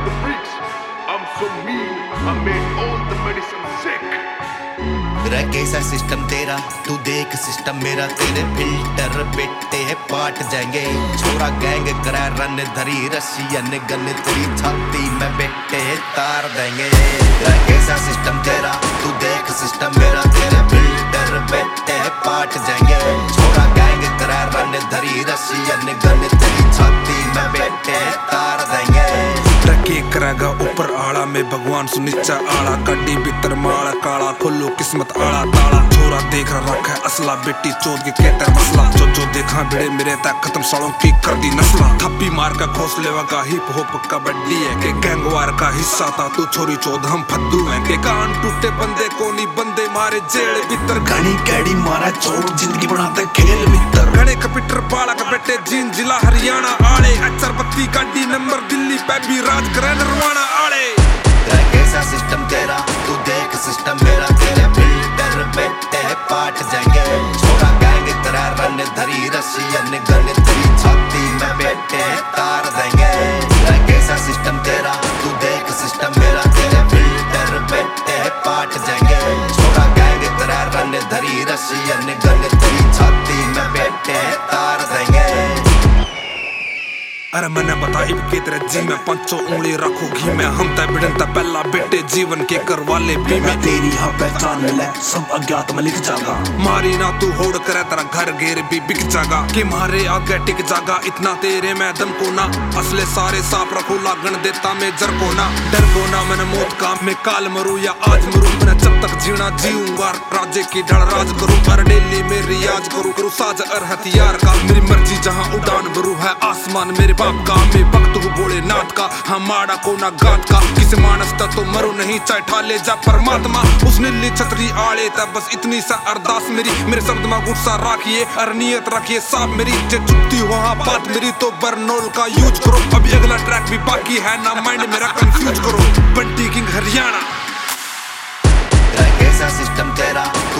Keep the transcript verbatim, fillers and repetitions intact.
the bricks. I'm so mean, I made all the medicine sick. रह कैसा system तेरा, तू देख सिस्टम मेरा। तेरे फिल्टर बेटे पाट जाएंगे। छोरा गैंग करा रन धरी रसियन गन तेरी छाती में बेटे तार देंगे। रह कैसा सिस्टम तेरा, तू देख सिस्टम मेरा। तेरे फिल्टर बेटे पाट जाएंगे। छोरा गैंग करा रन धरी रसियन गन तेरी छाती में बेटे तार देंगे। टके करेगा ऊपर आड़ा में भगवान सुनिचा आड़ा। कड्डी भीतर माड़ा काला खोलो किस्मत आड़ा ताला। छोरा देख रहा रखा है असला बेटी चोद के कहते मसला। जो जो देखा भिड़े मेरे तक खत्म सालों की कर दी नस्ला। थप्पी मार का घोंसले का हिप हॉप कबड्डी है के गैंगवार का हिस्सा था तू छोरी चोद हम फद्दू हैं के कान टूटे बंदे को नहीं बंदे मारे जेल भीतर। घनी कैडी मारा चोर जिंदगी बनाते खेल मित्र। घने कपिटर बाड़ा का बेटे जीन जिला हरियाणा आले। अचर बत्ती गाड़ी नंबर दिल्ली पे भी राज करे नरवाना आले। कैसा सिस्टम तेरा, तू देख सिस्टम मेरा। तेरे फिल्टर बेटे पाट जाएंगे। छोरा गैंग करा रन धरी रसियन गन तेरी छाती में बेटे तार देंगे। कैसा सिस्टम तेरा, तू देख सिस्टम मेरा। तेरे फिल्टर बेटे पाट जाएंगे। छोरा गैंग करा रन धरी रसियन गन तेरी छाती में बेटे तार देंगे। अरे मैंने बता इब के तेरे जी में पंचो उंगली रखो घी में। हम तय बिड़न तय पहला बेटे जीवन के कर वाले भी में। तेरी हाँ पहचान ले सब अज्ञात में लिख जागा। मारी ना तू होड़ करे तेरा घर घेर भी बिक जागा। कि मारे आगे टिक जागा इतना तेरे में दम को ना। असले सारे साफ रखो लागन देता में जर को ना। डर को ना मैंने मौत का मैं काल मरू या आज मरू। मैंने जब तक जीना जीऊंगा राज्य की ढड़ राज करूं। हर डेली में रियाज करूं करूं साज और हथियार का। मेरी मर्जी जहाँ उड़ान भरू है आसमान मेरे बाप का। मैं भक्त हूँ बोले नाथ का हमारा को ना गात का। किसी मानस तक तो मरो नहीं चाहे ठाले जा परमात्मा। उसने ली छतरी आड़े तब बस इतनी सा अरदास मेरी। मेरे शब्द में गुस्सा रखिए और नियत रखिए साफ मेरी। जे चुपती हो हाँ बात मेरी तो बर्नोल का यूज करो। अभी अगला ट्रैक भी बाकी है ना माइंड मेरा कंफ्यूज करो। बंटी किंग हरियाणा। कैसा सिस्टम तेरा,